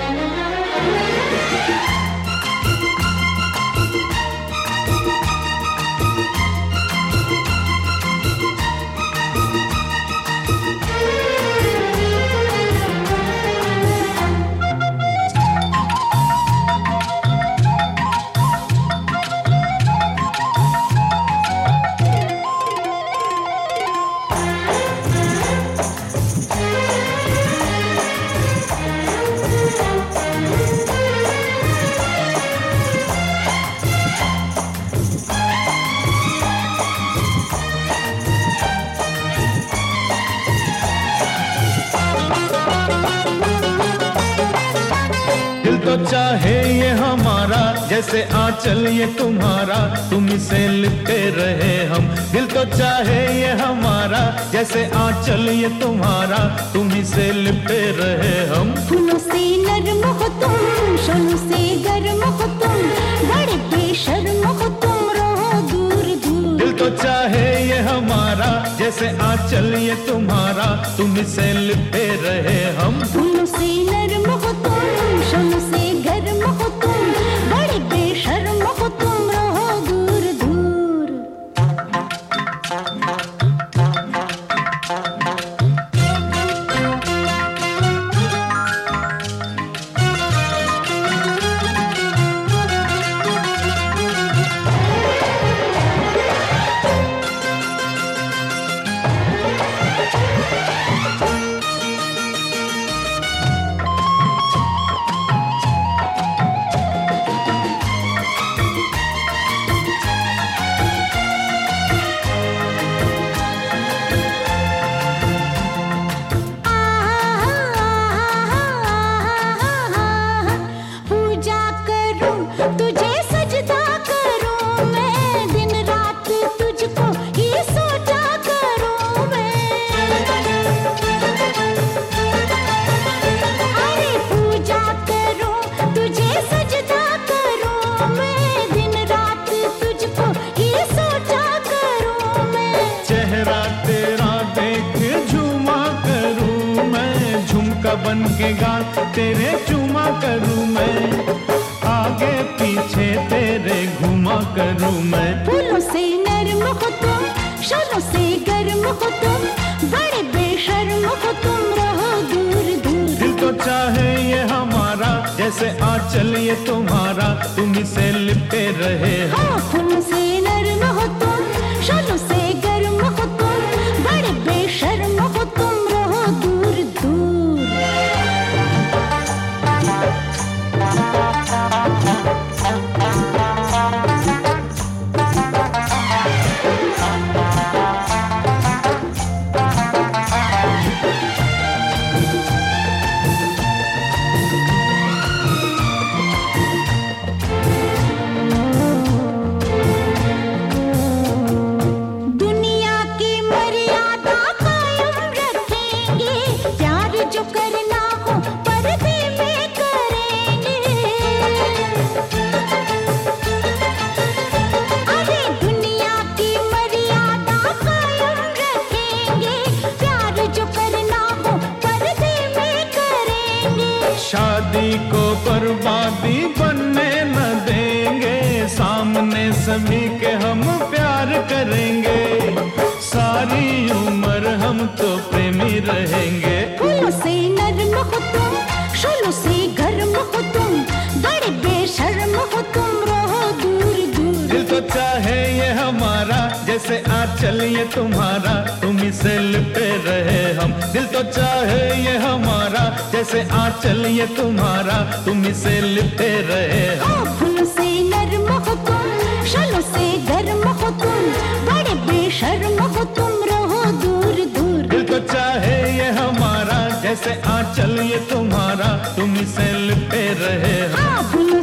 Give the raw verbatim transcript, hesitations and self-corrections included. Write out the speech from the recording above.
तो चाहे ये हमारा जैसे आंचल ये तुम्हारा, तुम्हीं से लिपटे रहे हम। दिल तो चाहे ये हमारा जैसे आंचल ये तुम्हारा, तुम्हीं से लिपटे रहे हम। फूलों से नरम हो तुम, शोलों से गर्म हो तुम, बड़े बेशर्म हो तुम, रहो दूर दूर। दिल तो चाहे ये हमारा जैसे आंचल ये तुम्हारा, तुम्हीं से लिपटे रहे हम। फूलों से नरम हो तुम, शोलों से गर्म हो तुम, बड़े बेशर्म हो तुम, रहो दूर दूर। तुझे सजदा करूं मैं, दिन रात तुझको ही सोचा करूं मैं। अरे पूजा करूं, तुझे सजदा करूं मैं, दिन रात तुझको ही सोचा करूं मैं। चेहरा तेरा देख झूमा करूं मैं, झुमका बन के गाल तेरे चूमा करूं मैं, आगे पीछे तेरे घुमा करूं मैं। फूलों से नरम हो तुम, शोलों से गर्म हो तुम, बड़े बेशर्म हो तुम, रहो दूर दूर। दिल तो चाहे ये हमारा जैसे आंचल ये तुम्हारा, तुम्हीं से लिपटे रहे हम। हाँ, फूलों से नरम हो तुम, शोलों से गर्म हो तुम, बड़े बेशर्म हो तुम, रहो दूर दूर। दुनिया की मर्यादा कायम रखेंगे, प्यार जो करना हो पर्दे में करेंगे। अरे दुनिया की मर्यादा कायम रखेंगे, प्यार जो करना हो पर्दे में करेंगे। शादी को बर्बादी बनने न देंगे, सामने सभी के हम प्यार करेंगे, सारी उम्र हम तो प्रेमी रहेंगे। फूलों से नरम हो तुम, शोलों से गर्म हो तुम, बड़े बेशर्म हो तुम, रहो दूर दूर। दिल तो चाहे ये हमारा जैसे आंचल ये तुम्हारा, तुम्हीं से लिपटे रहे हम। दिल तो चाहे ये हमारा जैसे आंचल ये तुम्हारा, तुम्हीं से लिपटे रहे हम। हाँ, फूलों से नरम हो तुम, शोलों से गर्म हो तुम, बड़े बेशर्म हो तुम, रहो दूर दूर। दिल तो चाहे ये हमारा जैसे आंचल ये तुम्हारा, तुम्हीं से लिपटे रहे हम। हाँ, फूलों